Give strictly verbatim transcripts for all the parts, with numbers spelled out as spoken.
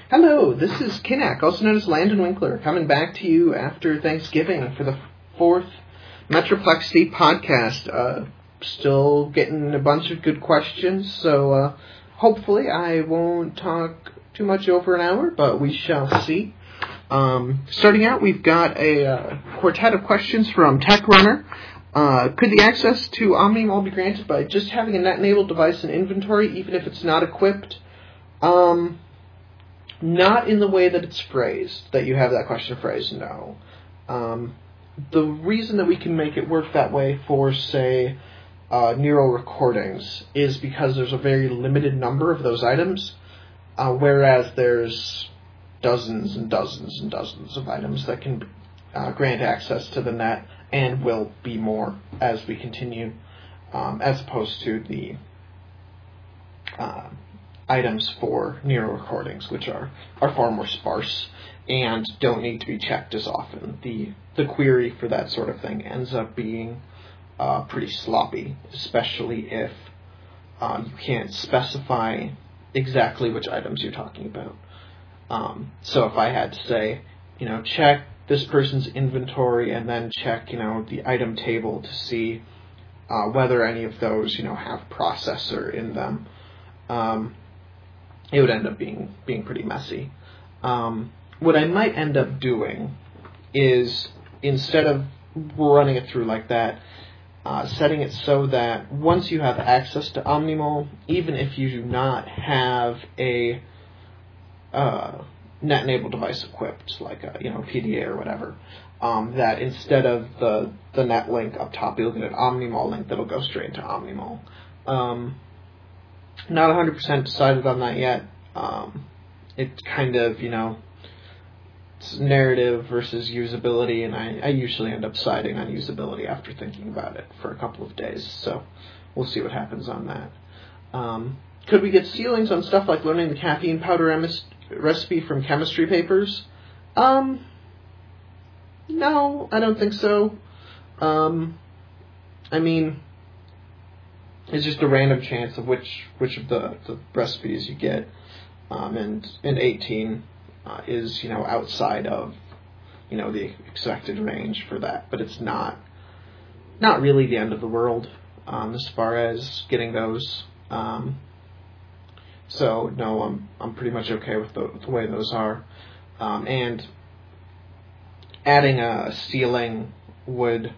Hello, this is Kinnack, also known as Landon Winkler, coming back to you after Thanksgiving for the fourth Metroplexity podcast. Uh, still getting a bunch of good questions, so uh, hopefully I won't talk too much over an hour, but we shall see. Um, starting out, we've got a uh, quartet of questions from Tech Runner. Uh, could the access to OmniMall be granted by just having a net-enabled device in inventory, even if it's not equipped? Um... Not in the way that it's phrased, that you have that question phrased, no. Um, the reason that we can make it work that way for, say, uh, neural recordings is because there's a very limited number of those items, uh, whereas there's dozens and dozens and dozens of items that can uh, grant access to the net, and will be more as we continue, um, as opposed to the Uh, items for neural recordings, which are, are far more sparse and don't need to be checked as often. The the query for that sort of thing ends up being uh, pretty sloppy, especially if um, you can't specify exactly which items you're talking about. Um, so if I had to say, you know, check this person's inventory and then check, you know, the item table to see uh, whether any of those, you know, have processor in them, um, it would end up being being pretty messy. Um, what I might end up doing is, instead of running it through like that, uh, setting it so that once you have access to OmniMall, even if you do not have a uh, net-enabled device equipped, like a you know P D A or whatever, um, that instead of the, the net link up top, you'll get an OmniMall link that'll go straight into OmniMall. Um, Not one hundred percent decided on that yet. Um, it's kind of, you know, it's narrative versus usability, and I, I usually end up siding on usability after thinking about it for a couple of days, so we'll see what happens on that. Um, could we get ceilings on stuff like learning the caffeine powder emis- recipe from chemistry papers? Um, no, I don't think so. Um, I mean... It's just a random chance of which which of the, the recipes you get, um, and and eighteen uh, is you know outside of you know the expected range for that, but it's not not really the end of the world um, as far as getting those. Um, so no, I'm I'm pretty much okay with the, the way those are, um, and adding a ceiling would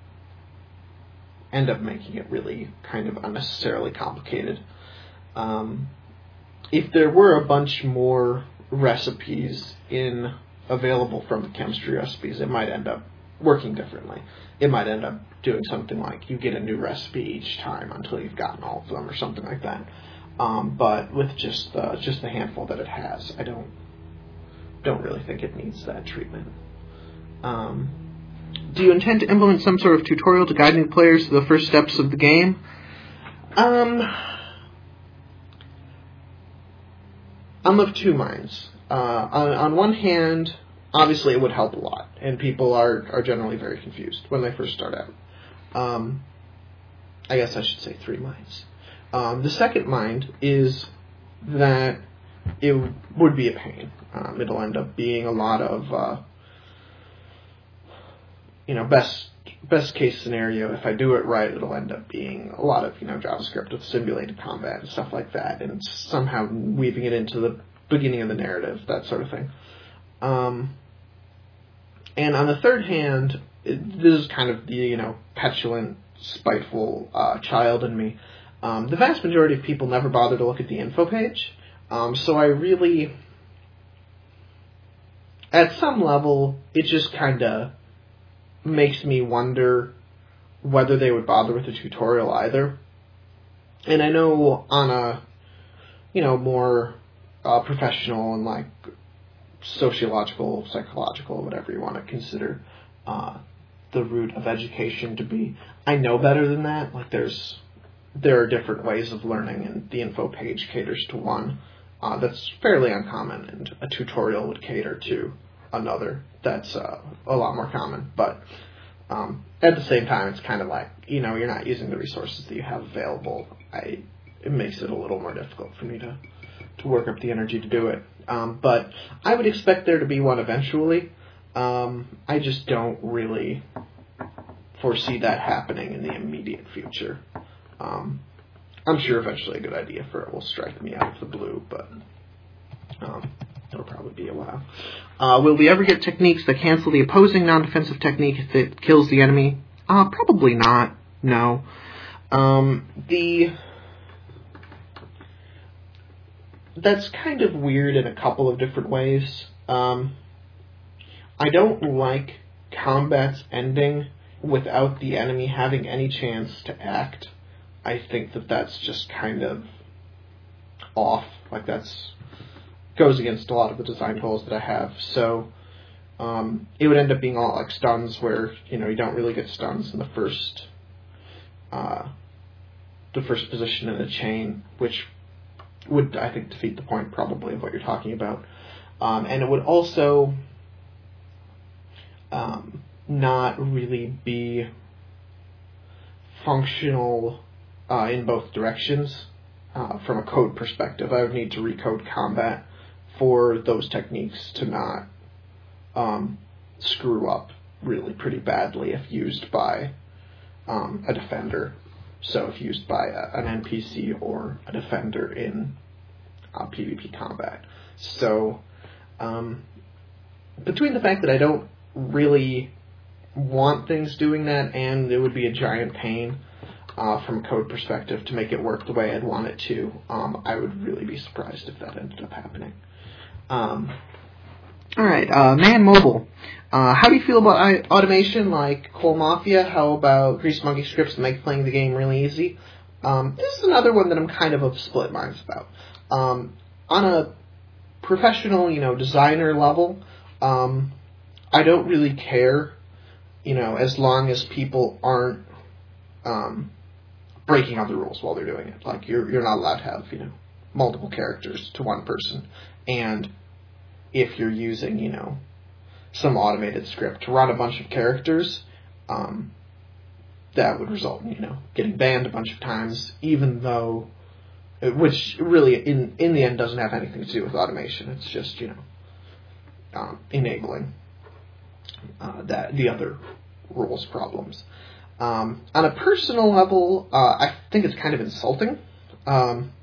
end up making it really kind of unnecessarily complicated. Um, if there were a bunch more recipes in available from the chemistry recipes, it might end up working differently. It might end up doing something like you get a new recipe each time until you've gotten all of them, or something like that. Um, but with just uh, just the handful that it has, I don't don't really think it needs that treatment. Um, Do you intend to implement some sort of tutorial to guiding players through the first steps of the game? Um, I'm of two minds. Uh, on, on one hand, obviously it would help a lot, and people are, are generally very confused when they first start out. Um, I guess I should say three minds. Um, the second mind is that it would be a pain. Um, it'll end up being a lot of... Uh, You know, best best case scenario, if I do it right, it'll end up being a lot of, you know, JavaScript with simulated combat and stuff like that, and somehow weaving it into the beginning of the narrative, that sort of thing. Um, and on the third hand, it, this is kind of the, you know, petulant, spiteful uh, child in me. Um, the vast majority of people never bother to look at the info page, um, so I really, at some level, it just kind of makes me wonder whether they would bother with a tutorial either. And I know on a, you know, more uh, professional and like sociological, psychological, whatever you want to consider uh, the root of education to be, I know better than that. Like there's, there are different ways of learning, and the info page caters to one uh, that's fairly uncommon, and a tutorial would cater to another that's uh, a lot more common. But um, at the same time, it's kind of like, you know, you're not using the resources that you have available. I, it makes it a little more difficult for me to to work up the energy to do it. Um, but I would expect there to be one eventually. Um, I just don't really foresee that happening in the immediate future. Um, I'm sure eventually a good idea for it will strike me out of the blue, but um, it'll probably be a while. Uh, will we ever get techniques that cancel the opposing non-defensive technique if it kills the enemy? Uh, probably not. No. Um, the... That's kind of weird in a couple of different ways. Um, I don't like combat's ending without the enemy having any chance to act. I think that that's just kind of off. Like, that's goes against a lot of the design goals that I have. So um, it would end up being all like stuns where, you know, you don't really get stuns in the first uh, the first position in the chain, which would, I think, defeat the point probably of what you're talking about. Um, and it would also um, not really be functional uh, in both directions. Uh, from a code perspective, I would need to recode combat for those techniques to not um, screw up really pretty badly if used by um, a defender. So if used by a, an N P C or a defender in uh, PvP combat. So um, between the fact that I don't really want things doing that, and it would be a giant pain uh, from a code perspective to make it work the way I'd want it to, um, I would really be surprised if that ended up happening. Um, all right, uh, Man Mobile. Uh, how do you feel about I- automation like Coal Mafia? How about Grease Monkey scripts that make playing the game really easy? Um, this is another one that I'm kind of of split minds about. Um, on a professional, you know, designer level, um, I don't really care, you know, as long as people aren't um, breaking other rules while they're doing it. Like, you're you're not allowed to have, you know, multiple characters to one person. And if you're using, you know, some automated script to run a bunch of characters, um, that would result in, you know, getting banned a bunch of times, even though, which really, in in the end, doesn't have anything to do with automation. It's just, you know, um, enabling uh, that the other rules problems. Um, on a personal level, uh, I think it's kind of insulting, um,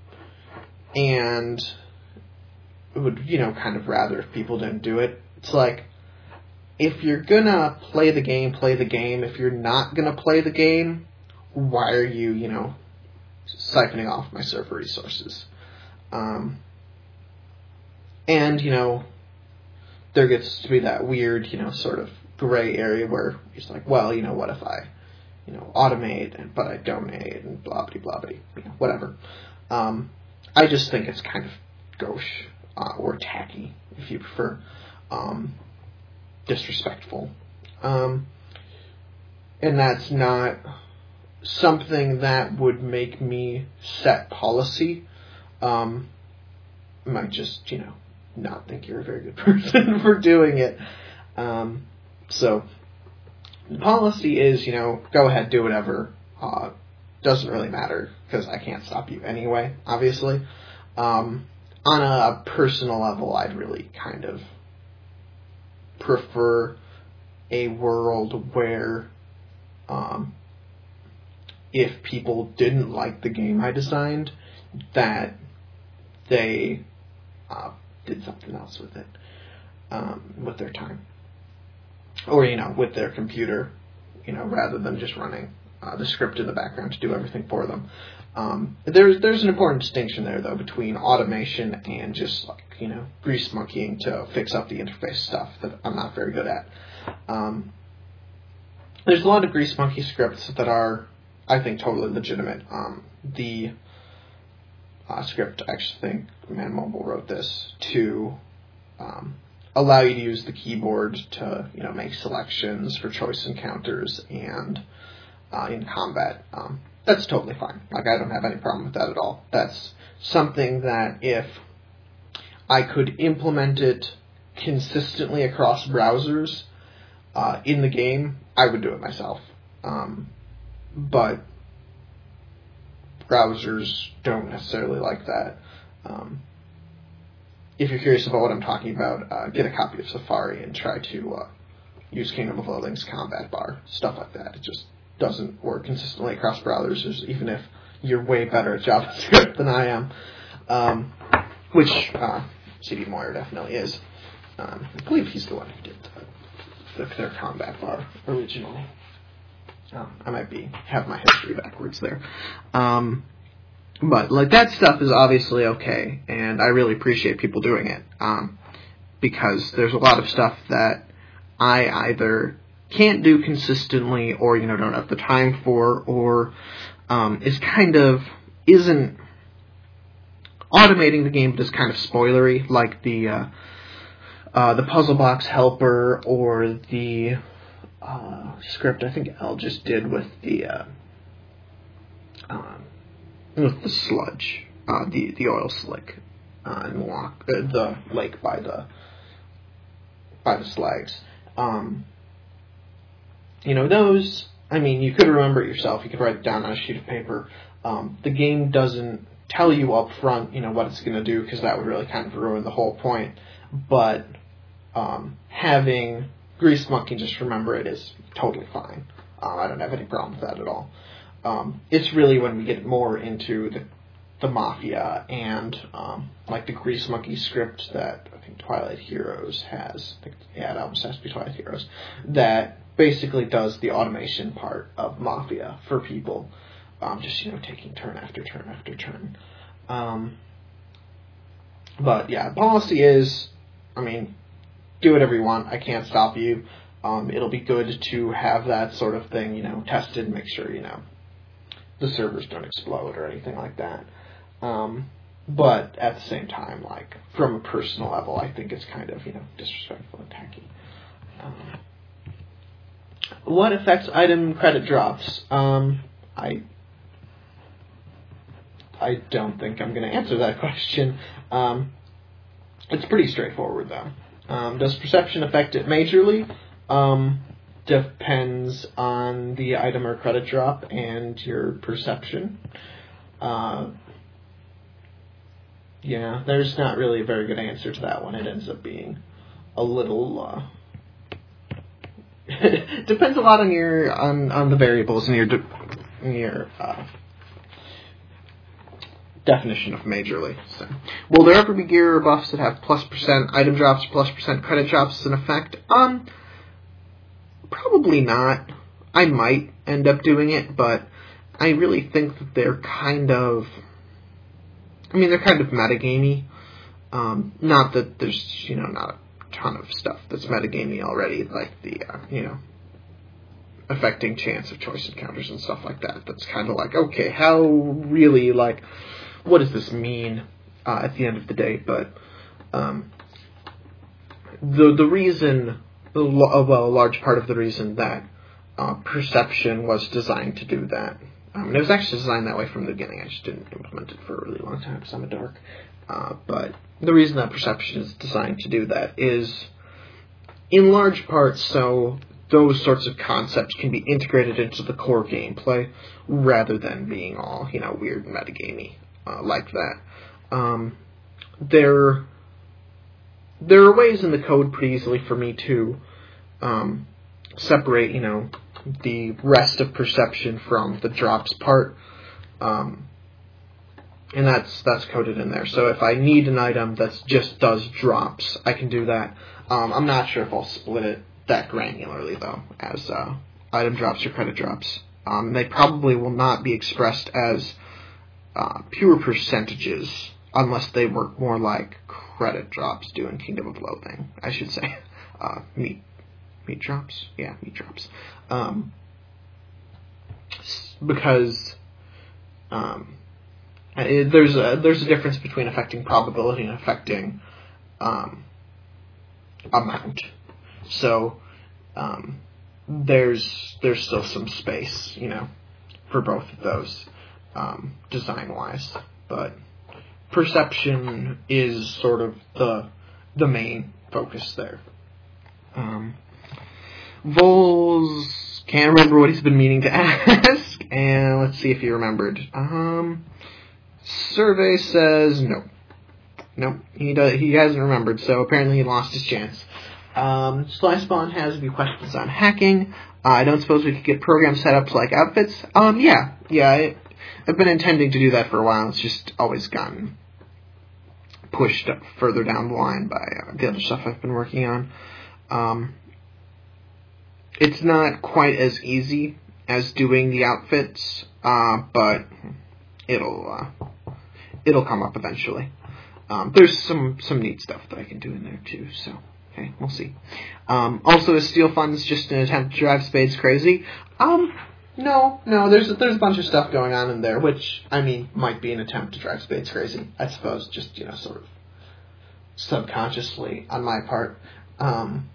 and would, you know, kind of rather if people didn't do it. It's like, if you're gonna play the game, play the game. If you're not gonna play the game, why are you, you know, siphoning off my server resources? Um, and, you know, there gets to be that weird, you know, sort of gray area where it's like, well, you know, what if I, you know, automate, and but I donate, and blah, blah, blah, blah, you know, whatever. Um, I just think it's kind of gauche, uh, or tacky, if you prefer. Um, disrespectful. Um, and that's not something that would make me set policy. Um, I might just, you know, not think you're a very good person for doing it. Um, so, the policy is, you know, go ahead, do whatever. Uh, doesn't really matter, because I can't stop you anyway, obviously. Um, on a personal level, I'd really kind of prefer a world where um, if people didn't like the game I designed, that they uh, did something else with it, um, with their time. Or, you know, with their computer, you know, rather than just running uh, the script in the background to do everything for them. Um, there's there's an important distinction there, though, between automation and just, like, you know, grease monkeying to fix up the interface stuff that I'm not very good at. Um, there's a lot of grease monkey scripts that are, I think, totally legitimate. Um, the uh, script, I actually think Man Mobile wrote this to um, allow you to use the keyboard to, you know, make selections for choice encounters and uh, in combat. Um, That's totally fine. Like, I don't have any problem with that at all. That's something that if I could implement it consistently across browsers uh, in the game, I would do it myself. Um, but browsers don't necessarily like that. Um, if you're curious about what I'm talking about, uh, get a copy of Safari and try to uh, use Kingdom of Loathing's combat bar, stuff like that. It just doesn't work consistently across browsers, even if you're way better at JavaScript than I am, um, which uh, C D Moyer definitely is. Um, I believe he's the one who did the, the, their combat bar originally. Um, I might be have my history backwards there. Um, but like that stuff is obviously okay, and I really appreciate people doing it, um, because there's a lot of stuff that I either can't do consistently, or you know don't have the time for, or um, is kind of isn't automating the game, but is kind of spoilery, like the uh, uh, the puzzle box helper or the uh, script I think Al just did with the uh, um, with the sludge, uh, the the oil slick, uh, and walk uh, the lake by the by the slags. Um, you know, those, I mean, you could remember it yourself. You could write it down on a sheet of paper. Um, the game doesn't tell you up front, you know, what it's going to do, because that would really kind of ruin the whole point. But um, having Grease Monkey just remember it is totally fine. Um, I don't have any problem with that at all. Um, it's really when we get more into the the Mafia and um, like the Grease Monkey script that I think Twilight Heroes has. I think, yeah, it almost has to be Twilight Heroes. That basically does the automation part of Mafia for people, um, just you know taking turn after turn after turn. Um, but yeah, policy is, I mean, do whatever you want. I can't stop you. Um, it'll be good to have that sort of thing, you know, tested, make sure you know the servers don't explode or anything like that. Um, but at the same time, like, from a personal level, I think it's kind of, you know, disrespectful and tacky. Um, what affects item credit drops? Um, I I don't think I'm going to answer that question. Um, it's pretty straightforward, though. Um, does perception affect it majorly? Um, depends on the item or credit drop and your perception. Uh, yeah, there's not really a very good answer to that one. It ends up being a little... Uh, depends a lot on your on, on the variables and your de- your uh, definition of majorly. So, will there ever be gear or buffs that have plus percent item drops, plus percent credit drops in effect? Um, probably not. I might end up doing it, but I really think that they're kind of... I mean, they're kind of metagamey. Um, not that there's, you know, not a ton of stuff that's metagamey already, like the, uh, you know, affecting chance of choice encounters and stuff like that. That's kind of like, okay, how really, like, what does this mean uh, at the end of the day? But um, the the reason, well, a large part of the reason that uh, perception was designed to do that, Um, and it was actually designed that way from the beginning. I just didn't implement it for a really long time because I'm a dork. Uh, but the reason that perception is designed to do that is, in large part, so those sorts of concepts can be integrated into the core gameplay rather than being all, you know, weird and metagamey uh, like that. Um, there, there are ways in the code pretty easily for me to um, separate, you know, the rest of perception from the drops part, um, and that's that's coded in there. So if I need an item that just does drops, I can do that. Um, I'm not sure if I'll split it that granularly though, as uh, item drops or credit drops. Um, they probably will not be expressed as uh, pure percentages unless they work more like credit drops do in Kingdom of Loathing, I should say. Uh, meat. Meat drops? Yeah, meat drops. Um, because um, it, there's a there's a difference between affecting probability and affecting um, amount. So um, there's there's still some space, you know, for both of those um, design wise. But perception is sort of the the main focus there. Um, Vols can't remember what he's been meaning to ask, and let's see if he remembered. Um, survey says no. Nope, he does, he hasn't remembered, so apparently he lost his chance. Um, Slyspawn has a few questions on hacking. Uh, I don't suppose we could get program setups like outfits? Um, yeah, yeah, I, I've been intending to do that for a while. It's just always gotten pushed up further down the line by uh, the other stuff I've been working on. Um, it's not quite as easy as doing the outfits, uh, but it'll uh, it'll come up eventually. Um, there's some, some neat stuff that I can do in there too, so okay, we'll see. Um, also, is Steel Funds just an attempt to drive Spades crazy? Um, no, no, there's there's a bunch of stuff going on in there, which, I mean, might be an attempt to drive Spades crazy, I suppose, just, you know, sort of subconsciously on my part. Um,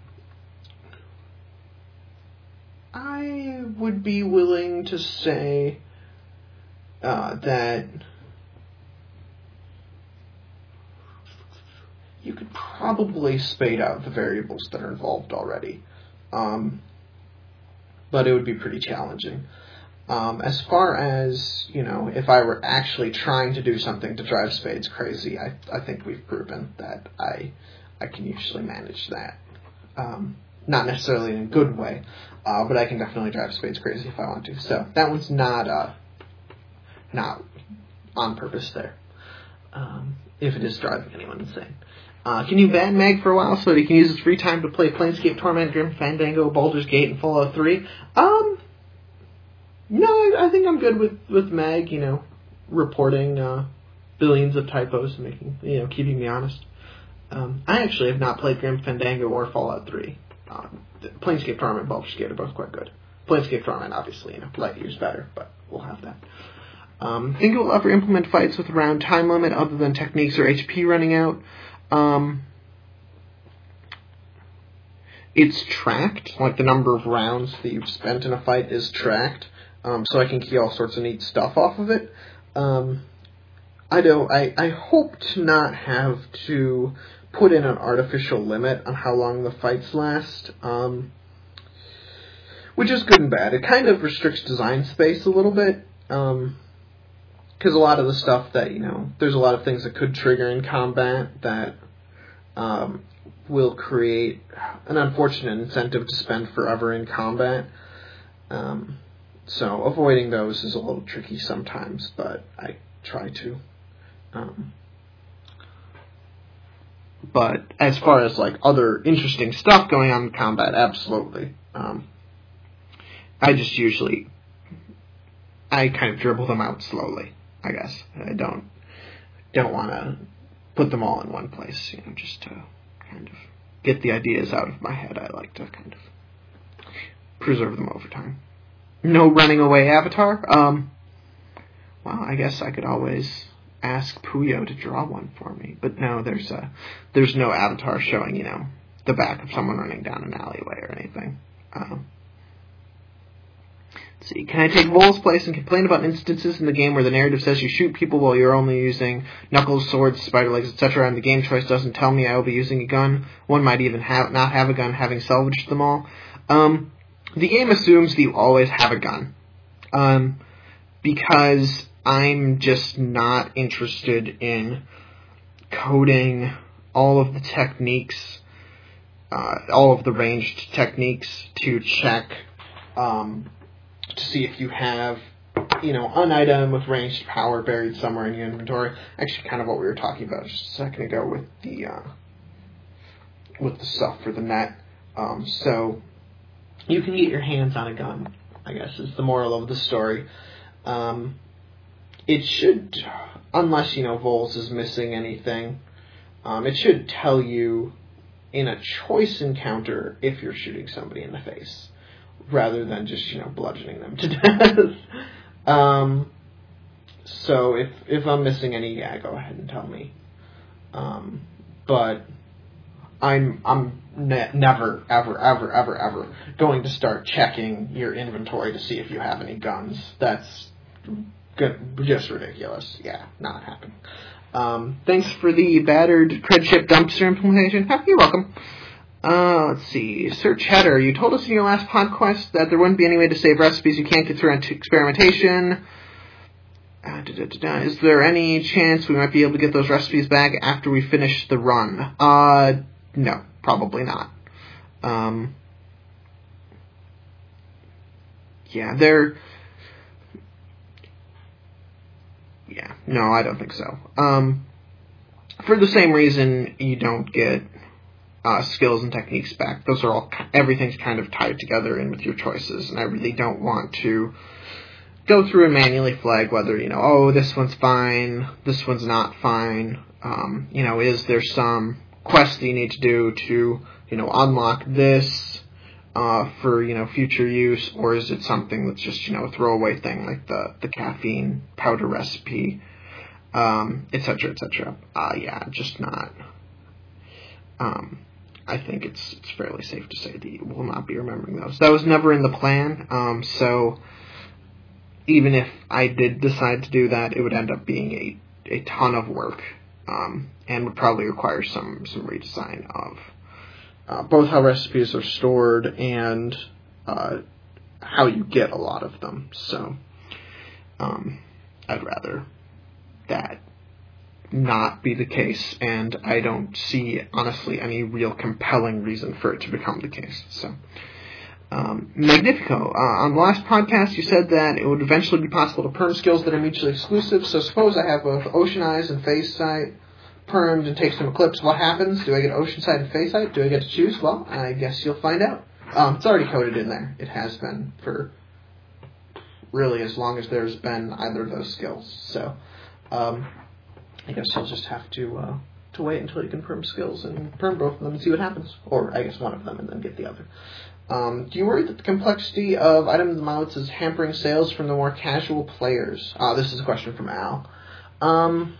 I would be willing to say uh, that you could probably spade out the variables that are involved already. Um, but it would be pretty challenging. Um, as far as, you know, if I were actually trying to do something to drive Spades crazy, I, I think we've proven that I I can usually manage that. Um, not necessarily in a good way, uh, but I can definitely drive Spades crazy if I want to. So that one's not, uh, not on purpose there, um, if it is driving anyone insane. Uh, can you ban Mag for a while so that he can use his free time to play Planescape Torment, Grim Fandango, Baldur's Gate, and Fallout three? Um, no, I, I think I'm good with, with Mag, you know, reporting uh, billions of typos and making, you know, keeping me honest. Um, I actually have not played Grim Fandango or Fallout three. Um, Planescape Torment and Baldur's Gate are both quite good. Planescape Torment, obviously, you know, light years better, but we'll have that. Um, think it will ever implement fights with a round time limit other than techniques or H P running out? Um, it's tracked, like the number of rounds that you've spent in a fight is tracked, um, so I can key all sorts of neat stuff off of it. Um, I don't, I, I hope to not have to put in an artificial limit on how long the fights last, um, which is good and bad. It kind of restricts design space a little bit, um, because a lot of the stuff that, you know, there's a lot of things that could trigger in combat that um, will create an unfortunate incentive to spend forever in combat. Um, so avoiding those is a little tricky sometimes, but I try to. Um, but as far as, like, other interesting stuff going on in combat, absolutely. Um, I just usually, I kind of dribble them out slowly. I guess I don't don't want to put them all in one place, you know, just to kind of get the ideas out of my head. I like to kind of preserve them over time. No running away avatar. Um, well, I guess I could always ask Puyo to draw one for me, but no, there's a there's no avatar showing, you know, the back of someone running down an alleyway or anything. Um, See, can I take Vol's place and complain about instances in the game where the narrative says you shoot people while you're only using knuckles, swords, spider legs, et cetera, and the game choice doesn't tell me I will be using a gun? One might even have not have a gun, having salvaged them all. Um, the game assumes that you always have a gun, um, because I'm just not interested in coding all of the techniques, uh, all of the ranged techniques to check. Um, to see if you have, you know, an item with ranged power buried somewhere in your inventory. Actually, kind of what we were talking about just a second ago with the uh, with the stuff for the net. Um, so you can get your hands on a gun, I guess, is the moral of the story. Um, it should, unless, you know, Vols is missing anything, um, it should tell you in a choice encounter if you're shooting somebody in the face, rather than just, you know, bludgeoning them to death. um, so if if I'm missing any, yeah, go ahead and tell me. Um, but I'm I'm ne- never, ever, ever, ever, ever going to start checking your inventory to see if you have any guns. That's good, just ridiculous. Yeah, not happening. Um, thanks for the battered Credship dumpster implementation. You're welcome. Uh, let's see. Sir Cheddar, you told us in your last podcast that there wouldn't be any way to save recipes you can't get through into experimentation. Uh, da, da, da, da. Is there any chance we might be able to get those recipes back after we finish the run? Uh, no, probably not. Um, yeah, they're... Yeah, no, I don't think so. Um, for the same reason you don't get uh, skills and techniques back. Those are all... Everything's kind of tied together in with your choices, and I really don't want to go through and manually flag whether, you know, oh, this one's fine, this one's not fine. Um, you know, is there some quest that you need to do to, you know, unlock this uh, for, you know, future use, or is it something that's just, you know, a throwaway thing like the, the caffeine powder recipe, um, et cetera, et cetera. Uh, yeah, just not. Um, I think it's it's fairly safe to say that you will not be remembering those. That was never in the plan, um, so even if I did decide to do that, it would end up being a, a ton of work, um, and would probably require some, some redesign of uh, both how recipes are stored and uh, how you get a lot of them. So um, I'd rather that not be the case, and I don't see, honestly, any real compelling reason for it to become the case. So... Um, Magnifico, uh, on the last podcast you said that it would eventually be possible to perm skills that are mutually exclusive, so suppose I have both Ocean Eyes and Phase Sight permed and take some Eclipse. What happens? Do I get Ocean Sight and Phase Sight? Do I get to choose? Well, I guess you'll find out. Um, it's already coded in there. It has been for really as long as there's been either of those skills. So um, I guess you'll just have to uh, to wait until you can perm skills and perm both of them and see what happens. Or I guess one of them and then get the other. Um, do you worry that the complexity of items and mounts is hampering sales from the more casual players? Uh, this is a question from Al. Um,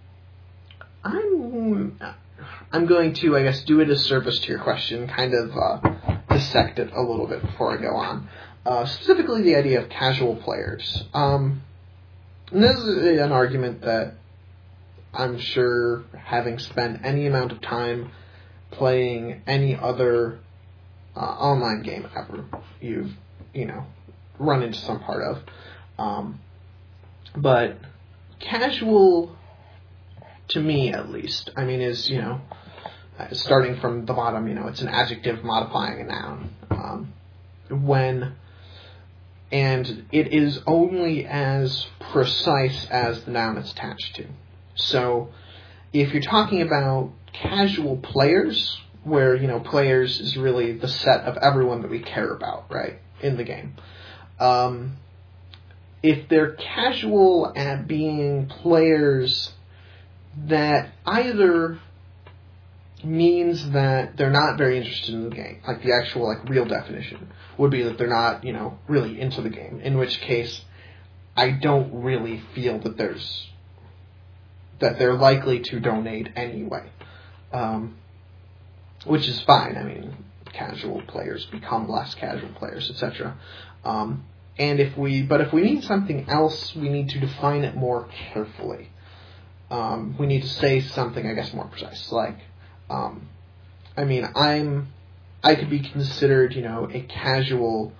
I'm I'm going to, I guess, do a disservice to your question, kind of uh, dissect it a little bit before I go on. Uh, specifically, the idea of casual players. Um, and this is an argument that I'm sure, having spent any amount of time playing any other Uh, online game ever you've, you know, run into some part of. Um, but casual, to me at least, I mean, is, you know, starting from the bottom, you know, it's an adjective modifying a noun. Um, when, and it is only as precise as the noun it's attached to. So, if you're talking about casual players, where, you know, players is really the set of everyone that we care about, right, in the game. Um, if they're casual at being players, that either means that they're not very interested in the game, like the actual, like, real definition would be that they're not, you know, really into the game, in which case I don't really feel that there's, that they're likely to donate anyway. Um, Which is fine. I mean, casual players become less casual players, et cetera. Um, and if we, but if we need something else, we need to define it more carefully. Um, we need to say something, I guess, more precise. Like, um, I mean, I'm, I could be considered, you know, a casual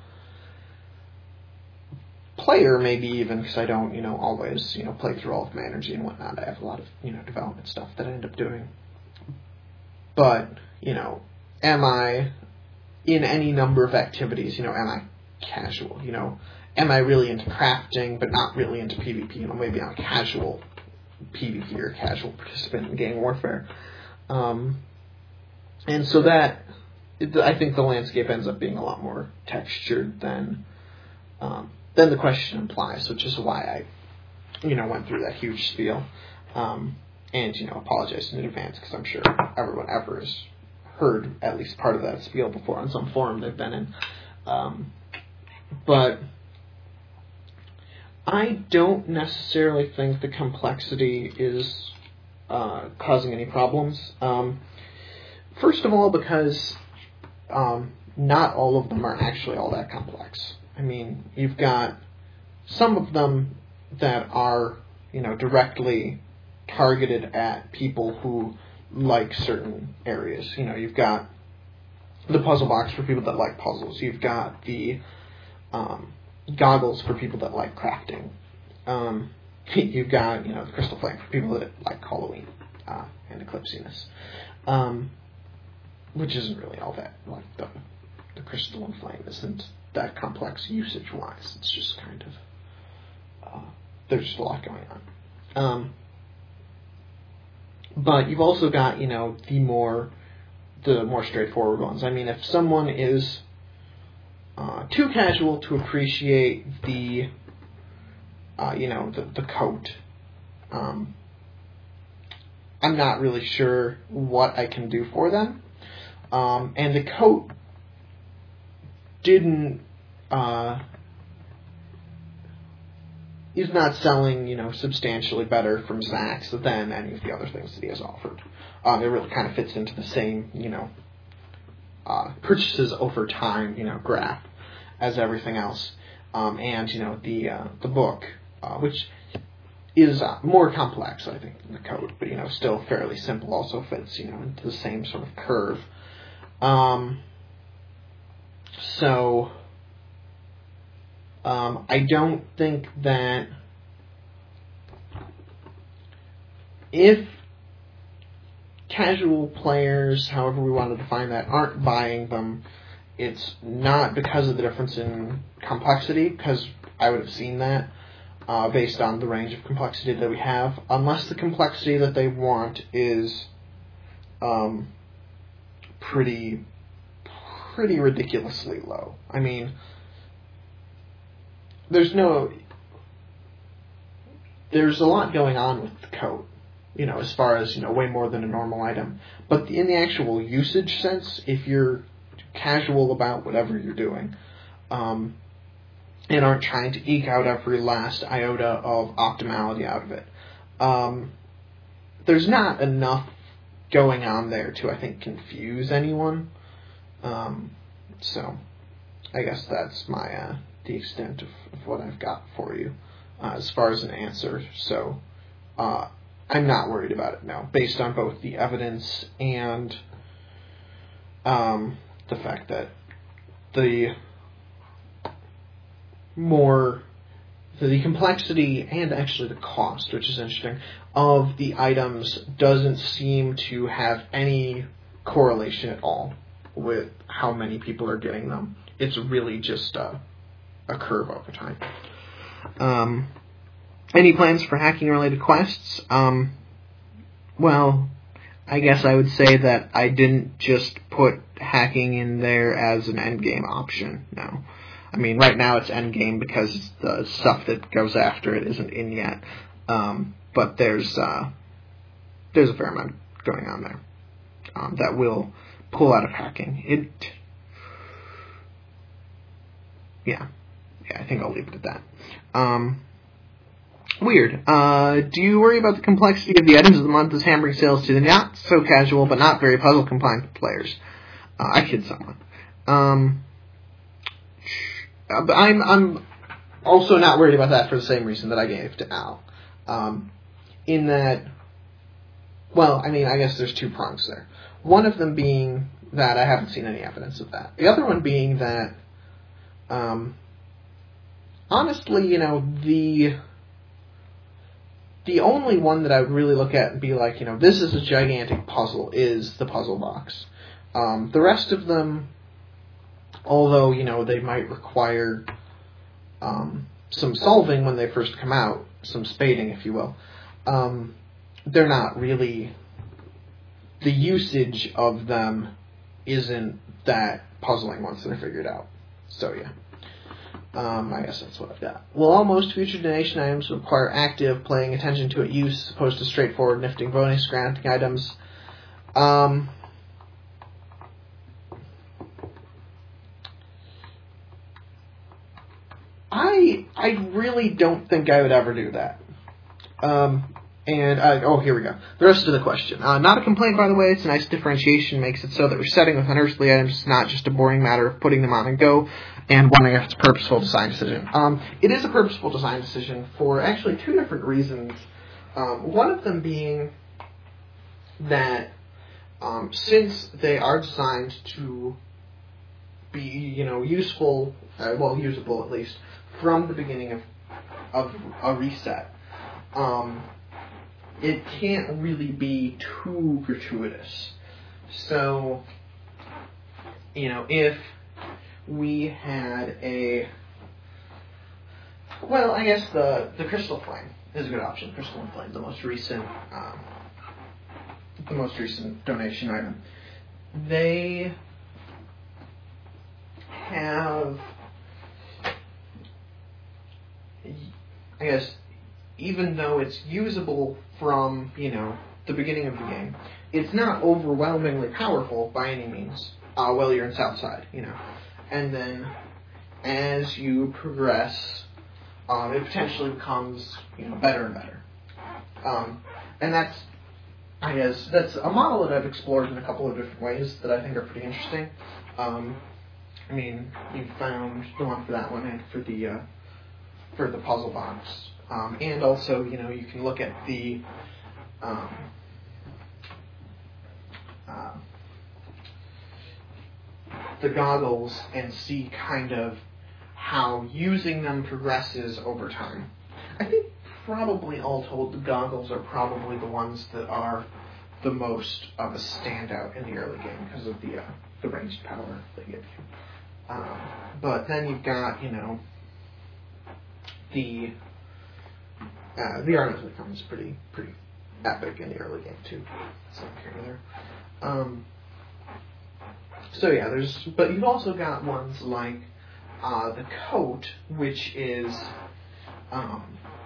player, maybe even because I don't, you know, always, you know, play through all of my energy and whatnot. I have a lot of, you know, development stuff that I end up doing. But, you know, am I in any number of activities, you know, am I casual, you know, am I really into crafting but not really into PvP, you know, maybe I'm a casual PvP or casual participant in gang warfare. Um, and so that, it, I think the landscape ends up being a lot more textured than, um, than the question implies, which is why I, you know, went through that huge spiel. Um, And, you know, apologize in advance because I'm sure everyone ever has heard at least part of that spiel before on some forum they've been in. Um, but I don't necessarily think the complexity is uh, causing any problems. Um, first of all, because um, not all of them are actually all that complex. I mean, you've got some of them that are, you know, directly targeted at people who like certain areas. You know, you've got the puzzle box for people that like puzzles. You've got the um, goggles for people that like crafting. Um, you've got, you know, the Crystal Flame for people that like Halloween uh, and Eclipsiness, um, which isn't really all that, like, the, the Crystalline Flame isn't that complex usage-wise. It's just kind of, uh, there's just a lot going on. Um, but you've also got, you know, the more, the more straightforward ones. I mean, if someone is uh, too casual to appreciate the, uh, you know, the, the coat, um, I'm not really sure what I can do for them. Um, and the coat didn't, uh, is not selling, you know, substantially better from Zax than any of the other things that he has offered. Um, it really kind of fits into the same, you know, uh, purchases over time, you know, graph as everything else. Um, and, you know, the, uh, the book, uh, which is uh, more complex, I think, than the code, but, you know, still fairly simple, also fits, you know, into the same sort of curve. Um, so, um, I don't think that if casual players, however we want to define that, aren't buying them, it's not because of the difference in complexity, because I would have seen that uh, based on the range of complexity that we have, unless the complexity that they want is um, pretty, pretty ridiculously low. I mean, there's no, there's a lot going on with the coat, you know, as far as, you know, way more than a normal item. But in the actual usage sense, if you're casual about whatever you're doing, um, and aren't trying to eke out every last iota of optimality out of it, um, there's not enough going on there to, I think, confuse anyone. Um, so, I guess that's my, uh, the extent of, of what I've got for you, uh, as far as an answer. So, uh, I'm not worried about it now, based on both the evidence and um, the fact that the more, the complexity and actually the cost, which is interesting, of the items doesn't seem to have any correlation at all with how many people are getting them. It's really just a, a curve over time. Um... Any plans for hacking-related quests? Um, well, I guess I would say that I didn't just put hacking in there as an endgame option, no. I mean, right now it's endgame because the stuff that goes after it isn't in yet. Um, but there's, uh, there's a fair amount going on there um, that will pull out of hacking. It, yeah. Yeah, I think I'll leave it at that. Um... Weird. Uh, do you worry about the complexity of the items of the month as hampering sales to the not so casual but not very puzzle compliant players? Uh, I kid someone. Um, but I'm I'm also not worried about that for the same reason that I gave to Al. Um, in that, well, I mean, I guess there's two prongs there. One of them being that I haven't seen any evidence of that. The other one being that, um, honestly, you know, the The only one that I would really look at and be like, you know, this is a gigantic puzzle, is the puzzle box. Um, the rest of them, although, you know, they might require um, some solving when they first come out, some spading, if you will, um, they're not really, the usage of them isn't that puzzling once they're figured out. So, yeah. Um, I guess that's what I've got. Will all most future donation items require active paying attention to it use as opposed to straightforward nifting bonus granting items? Um, I I really don't think I would ever do that. Um, and, uh, oh, here we go. The rest of the question. Uh, not a complaint, by the way. It's a nice differentiation. Makes it so that resetting with unearthly items is not just a boring matter of putting them on and go, and wondering if it's a purposeful design decision. Um, it is a purposeful design decision for actually two different reasons. Um, one of them being that um, since they are designed to be, you know, useful, uh, well, usable at least, from the beginning of, of a reset, um, it can't really be too gratuitous. So, you know, if we had a, well, I guess the, the Crystal Flame is a good option. Crystal and Flame, the most recent, um, the most recent donation item. They have, I guess, even though it's usable from, you know, the beginning of the game, it's not overwhelmingly powerful by any means, uh, while you're in Southside, you know. And then, as you progress, um, it potentially becomes, you know, better and better. Um, and that's, I guess, that's a model that I've explored in a couple of different ways that I think are pretty interesting. Um, I mean, you found the one for that one and for the, uh, for the puzzle box. Um, and also, you know, you can look at the, um, uh, the goggles and see kind of how using them progresses over time. I think probably all told, the goggles are probably the ones that are the most of a standout in the early game because of the uh, the ranged power they give you. Um, but then you've got, you know, the uh, the Armament becomes pretty pretty epic in the early game too. So here and there. Um, so yeah, there's but you've also got ones like uh, the coat, which is um,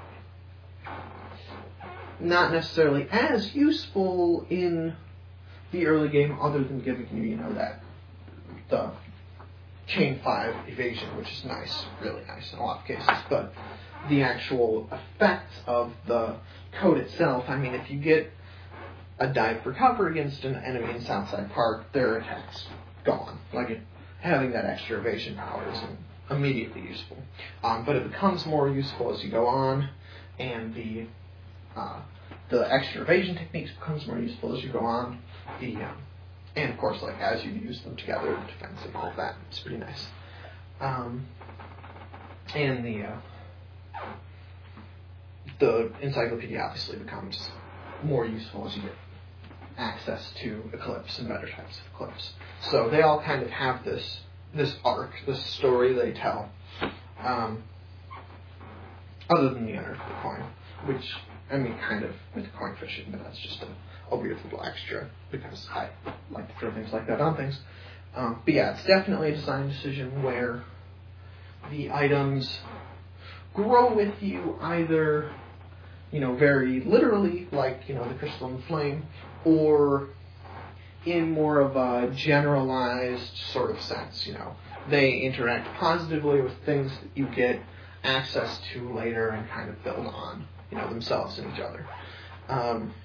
not necessarily as useful in the early game, other than giving you, you know, that the chain five evasion, which is nice, really nice in a lot of cases. But the actual effects of the code itself, I mean, if you get a dive for cover against an enemy in Southside Park, their attack's gone. Like, it, having that extra evasion power isn't immediately useful. Um, but it becomes more useful as you go on, and the uh, the extra evasion techniques becomes more useful as you go on. The um, and of course, like, as you use them together, defense and all of that, it's pretty nice. Um, and the uh, the encyclopedia obviously becomes more useful as you get access to Eclipse and better types of Eclipse. So they all kind of have this this arc, this story they tell. Um, other than the Unearth the Coin, which, I mean, kind of with coin fishing, but that's just a, a weird little extra because I like to throw things like that on things. Um, but yeah, it's definitely a design decision where the items grow with you either, you know, very literally, like, you know, the Crystal and Flame, or in more of a generalized sort of sense, you know. They interact positively with things that you get access to later and kind of build on, you know, themselves and each other. Um,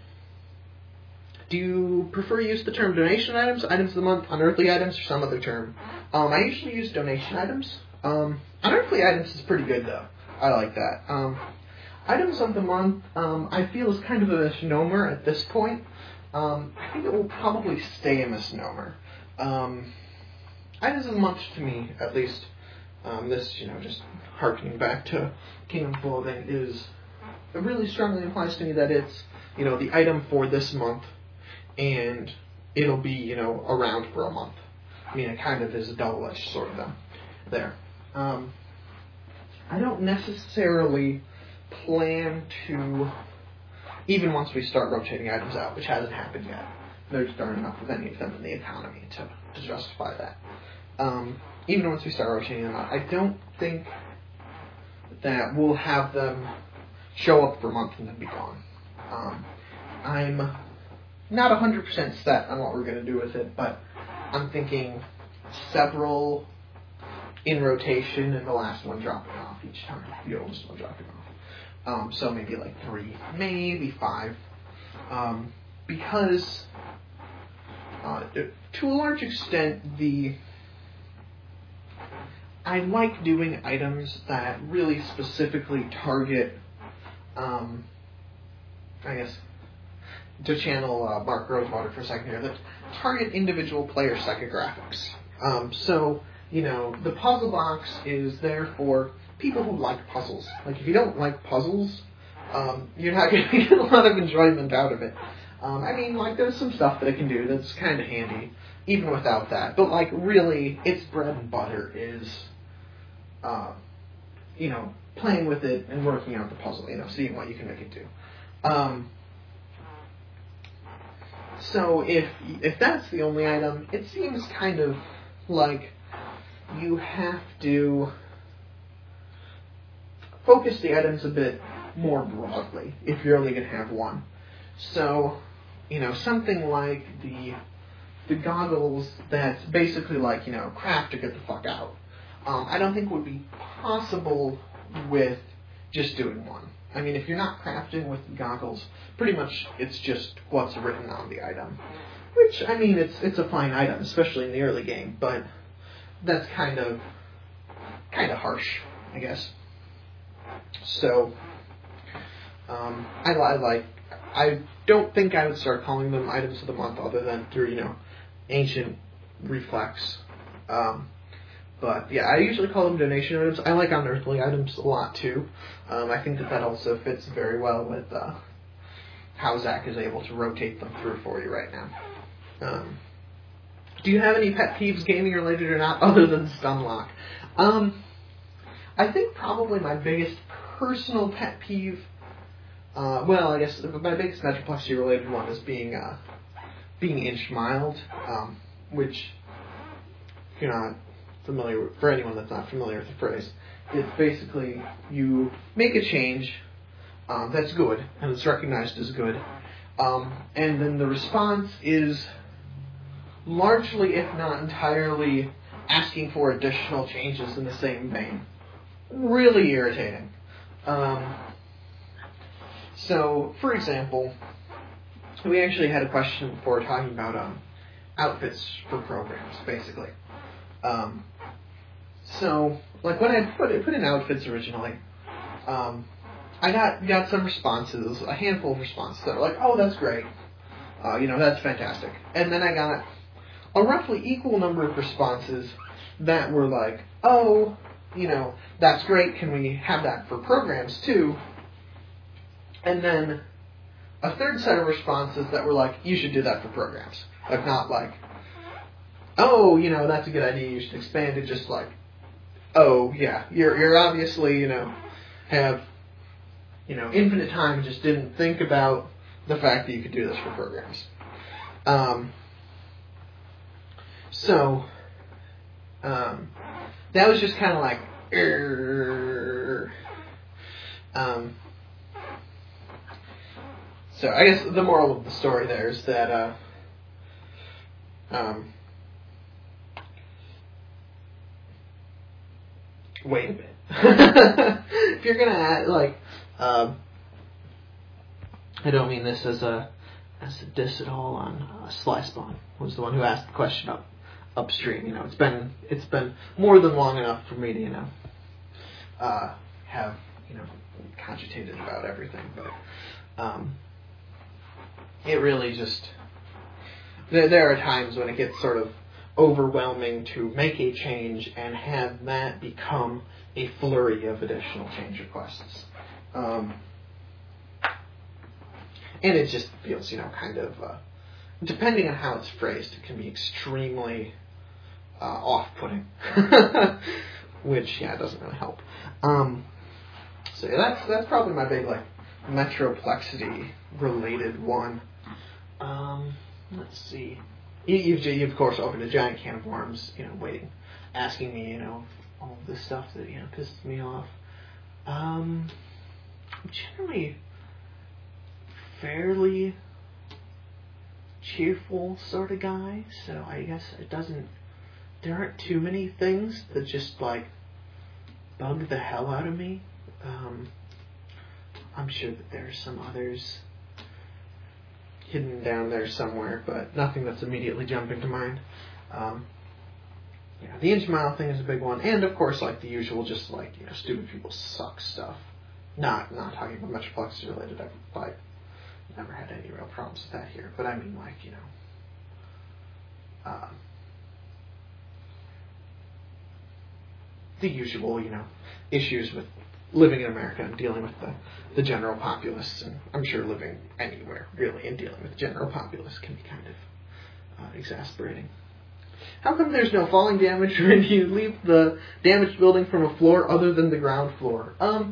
do you prefer to use the term donation items, items of the month, unearthly items, or some other term? Um, I usually use donation items. Um, unearthly items is pretty good, though. I like that. Um, items of the month, um, I feel is kind of a misnomer at this point. Um, I think it will probably stay a misnomer. Um, items of the month, to me, at least, um, this, you know, just harkening back to Kingdom Clothing, is, it really strongly implies to me that it's, you know, the item for this month, and it'll be, you know, around for a month. I mean, it kind of is a double-edged sword then, there. Um, I don't necessarily plan to, even once we start rotating items out, which hasn't happened yet, there's darn enough of any of them in the economy to, to justify that. Um, even once we start rotating them out, I don't think that we'll have them show up for a month and then be gone. Um, I'm not one hundred percent set on what we're going to do with it, but I'm thinking several in rotation and the last one dropping off each time, the oldest one dropping off. Um, so maybe like three, maybe five. Um, because uh, to a large extent, the I like doing items that really specifically target, um, I guess, to channel uh, Mark Rosewater for a second here, that target individual player psychographics. Um, so, you know, the puzzle box is there for people who like puzzles. Like, if you don't like puzzles, Um, you're not going to get a lot of enjoyment out of it. Um, I mean, like, there's some stuff that it can do that's kind of handy, even without that. But, like, really, its bread and butter is, uh, you know, playing with it and working out the puzzle, you know, seeing what you can make it do. Um, so if if that's the only item, it seems kind of like you have to focus the items a bit more broadly if you're only going to have one. So, you know, something like the the goggles that's basically like, you know, craft or get the fuck out. Um, I don't think would be possible with just doing one. I mean, if you're not crafting with the goggles, pretty much it's just what's written on the item. Which, I mean, it's it's a fine item, especially in the early game, but that's kind of kind of harsh, I guess. So, um, I, I like. I don't think I would start calling them items of the month, other than through, you know, ancient reflex. Um, but yeah, I usually call them donation items. I like unearthly items a lot too. Um, I think that that also fits very well with uh, how Zach is able to rotate them through for you right now. Um, do you have any pet peeves, gaming related or not, other than Stunlock? Um, I think probably my biggest personal pet peeve, uh, well, I guess my biggest Metroplex related one is being uh, being inch mild, um, which, if you're not familiar with, for anyone that's not familiar with the phrase, it's basically you make a change um, that's good and it's recognized as good, um, and then the response is largely, if not entirely, asking for additional changes in the same vein. Really irritating. Um, so, for example, we actually had a question before talking about um, outfits for programs, basically. Um, so, like when I put put in outfits originally, um, I got got some responses, a handful of responses that were like, "Oh, that's great. Uh, you know, that's fantastic." And then I got a roughly equal number of responses that were like, "Oh, you know, that's great. Can we have that for programs too?" And then a third set of responses that were like, "You should do that for programs." Like, not like, "Oh, you know, that's a good idea. You should expand it." Just like, "Oh, yeah, you're you're obviously, you know, have, you know, infinite time and just didn't think about the fact that you could do this for programs." Um, so, um, that was just kind of like, Err. um, so I guess the moral of the story there is that, uh, um, wait a bit. If you're gonna add, like, um, I don't mean this as a as a diss at all on uh, Slyspawn, who's the one who asked the question up upstream. You know, it's been it's been more than long enough for me to, you know, uh, have, you know, cogitated about everything, but um, it really just there, there are times when it gets sort of overwhelming to make a change and have that become a flurry of additional change requests. Um, and it just feels, you know, kind of, uh, depending on how it's phrased, it can be extremely uh, off-putting. Which, yeah, doesn't really help. Um, so yeah, that's that's probably my big, like, Metroplexity-related one. Um, let's see. You, you've, you, of course, opened a giant can of worms, you know, waiting, asking me, you know, all of this stuff that, you know, pisses me off. Um, I'm generally fairly cheerful sort of guy, so I guess it doesn't, there aren't too many things that just, like, bug the hell out of me. Um, I'm sure that there are some others hidden down there somewhere, but nothing that's immediately jumping to mind. Um, yeah, the inch mile thing is a big one, and of course, like the usual, just like, you know, stupid people suck stuff. Not not talking about Metroplex related. I've like never had any real problems with that here, but I mean, like, you know, um, the usual, you know, issues with living in America and dealing with the, the general populace, and I'm sure living anywhere, really, and dealing with the general populace can be kind of uh, exasperating. How come there's no falling damage when you leave the damaged building from a floor other than the ground floor? Um,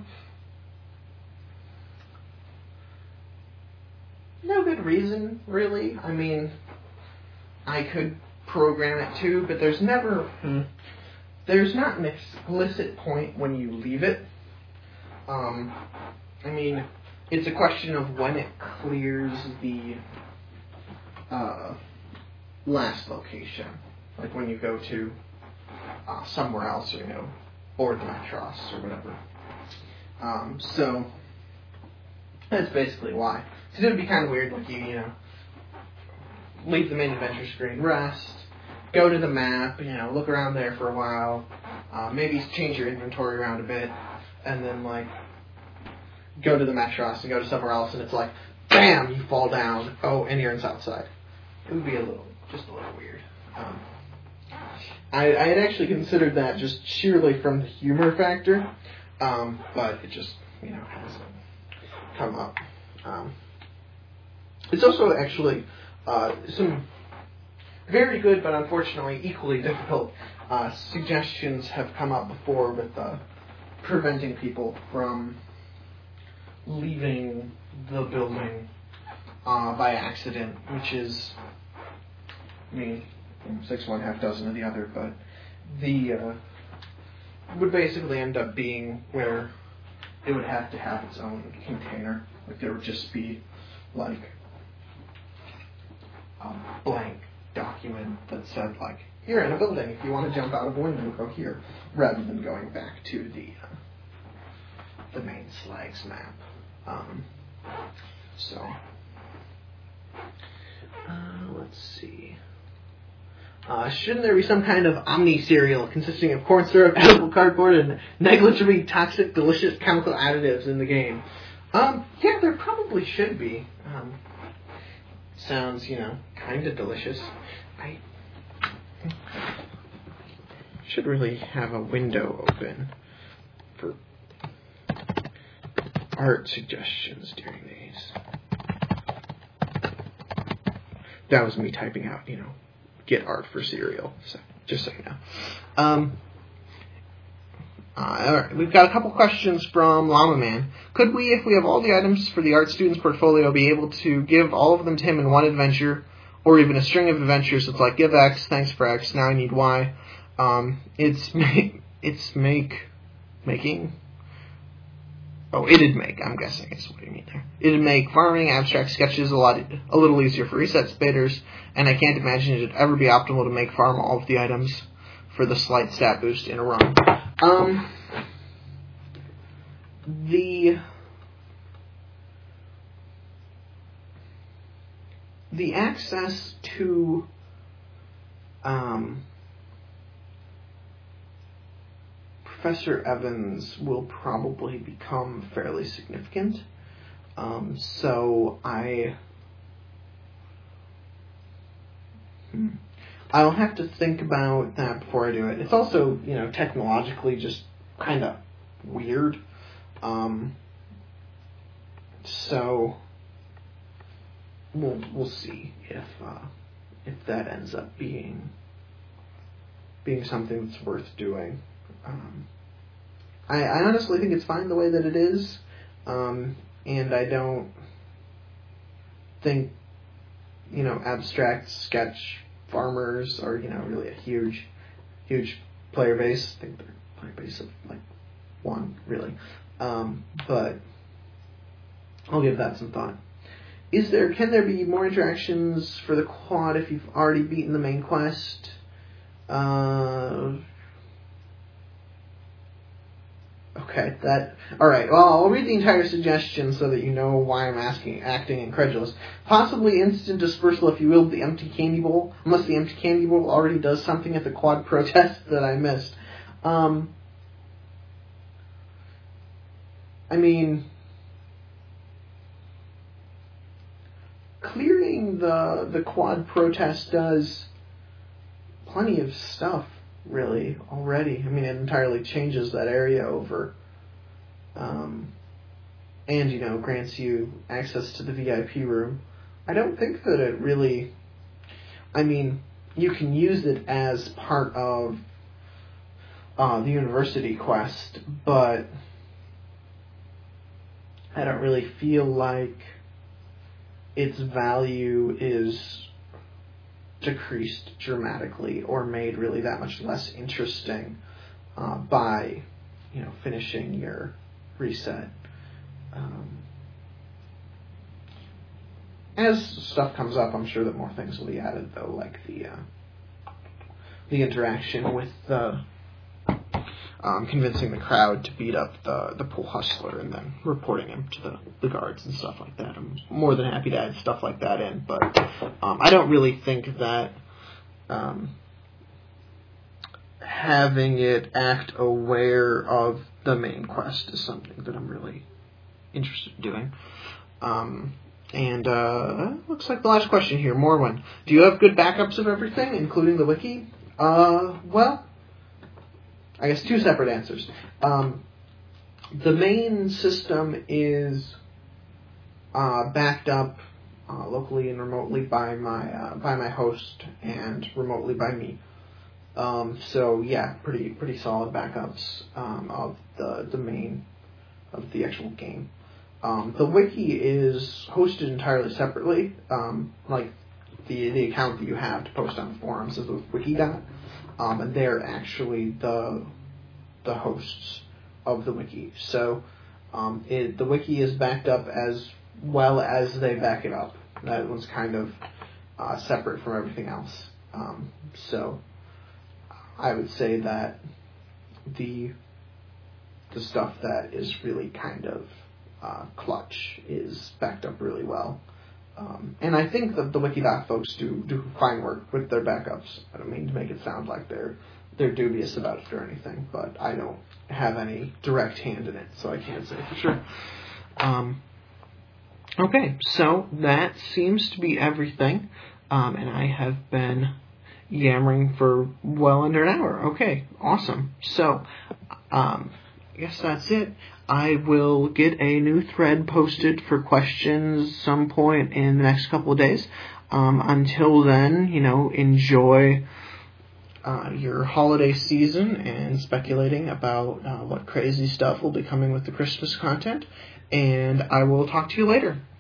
no good reason, really. I mean, I could program it too, but there's never... Hmm, there's not an explicit point when you leave it. Um, I mean, it's a question of when it clears the uh, last location. Like when you go to uh, somewhere else, or, you know, board the Metros or whatever. Um, so, that's basically why. Because it would be kind of weird, like you, you know, leave the main adventure screen, rest, go to the map, you know, look around there for a while, uh, maybe change your inventory around a bit, and then, like, go to the Metros and go to somewhere else, and it's like, bam, you fall down. Oh, and you're in Southside. It would be a little, just a little weird. Um, I, I had actually considered that just sheerly from the humor factor, um, but it just, you know, hasn't come up. Um, it's also actually uh, some very good, but unfortunately equally difficult uh, suggestions have come up before with uh, preventing people from leaving the building uh, by accident, which is, I mean, six one, half dozen of the other, but the uh, would basically end up being where it would have to have its own container. Like there would just be like a blank document that said like, you're in a building, if you want to jump out of a window, go here, rather than going back to the uh, the main Slags map. Um, so, uh, let's see. Uh, shouldn't there be some kind of omni cereal consisting of corn syrup, edible cardboard, and negligibly toxic, delicious chemical additives in the game? Um, yeah, there probably should be. Um, sounds, you know, kind of delicious. I should really have a window open for art suggestions during these. That was me typing out, you know, get art for cereal, so just so you know. Um, uh, all right, we've got a couple questions from Llama Man. Could we, if we have all the items for the art student's portfolio, be able to give all of them to him in one adventure, or even a string of adventures? It's like, give X, thanks for X, now I need Y. Um, it's make, it's make, making. Oh, it'd make, I'm guessing is what you mean there. It'd make farming abstract sketches a lot, a little easier for reset spaders, and I can't imagine it'd ever be optimal to make farm all of the items for the slight stat boost in a run. Um, the, the access to, um, Professor Evans will probably become fairly significant. Um, so I... Hmm, I'll have to think about that before I do it. It's also, you know, technologically just kind of weird. Um, so we'll we'll see if uh, if that ends up being being something that's worth doing. Um, I, I honestly think it's fine the way that it is, um, and I don't think, you know, abstract sketch farmers are, you know, really a huge, huge player base. I think they're a player base of, like, one, really. Um, but I'll give that some thought. Is there, can there be more interactions for the quad if you've already beaten the main quest? Uh... Okay, that... Alright, well, I'll read the entire suggestion so that you know why I'm asking, acting incredulous. Possibly instant dispersal if you wield the empty candy bowl, unless the empty candy bowl already does something at the quad protest that I missed. Um... I mean... Clearing the, the quad protest does plenty of stuff, really, already. I mean, it entirely changes that area over um, and, you know, grants you access to the V I P room, I don't think that it really... I mean, you can use it as part of uh, the university quest, but I don't really feel like its value is decreased dramatically or made really that much less interesting uh, by, you know, finishing your reset. Um, as stuff comes up, I'm sure that more things will be added, though, like the uh, the interaction with the um, convincing the crowd to beat up the, the pool hustler and then reporting him to the, the guards and stuff like that. I'm more than happy to add stuff like that in, but um, I don't really think that um, having it act aware of the main quest is something that I'm really interested in doing. Um, and uh, looks like the last question here, Morwen. Do you have good backups of everything, including the wiki? Uh, well, I guess two separate answers. Um, the main system is uh, backed up uh, locally and remotely by my uh, by my host and remotely by me. Um, so yeah, pretty pretty solid backups um, of the the main of the actual game. Um, the wiki is hosted entirely separately. Um, like the the account that you have to post on the forums is with Wikidot. Um, and they're actually the the hosts of the wiki. So um, it, the wiki is backed up as well as they back it up. That one's kind of uh, separate from everything else. Um, so I would say that the the stuff that is really kind of uh, clutch is backed up really well. Um, and I think that the Wikidot folks do, do fine work with their backups. I don't mean to make it sound like they're they're dubious about it or anything, but I don't have any direct hand in it, so I can't say for sure. Um, okay, so that seems to be everything, um, and I have been yammering for well under an hour. Okay, awesome. So, um, I guess that's it. I will get a new thread posted for questions some point in the next couple of days. Um, until then, you know, enjoy uh, your holiday season and speculating about uh, what crazy stuff will be coming with the Christmas content. And I will talk to you later.